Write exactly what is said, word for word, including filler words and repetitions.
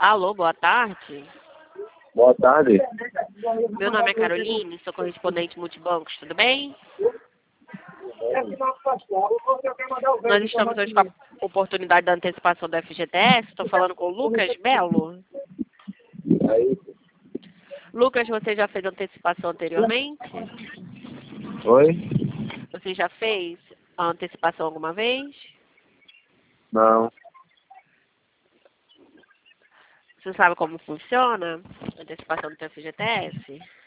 Alô, boa tarde. Boa tarde. Meu nome é Caroline, sou correspondente multibancos, tudo bem? Nós estamos hoje com a oportunidade da antecipação da F G T S, estou falando com o Lucas Belo. Aí. Lucas, você já fez antecipação anteriormente? Oi? Você já fez a antecipação alguma vez? Não. Você sabe como funciona a antecipação do F G T S?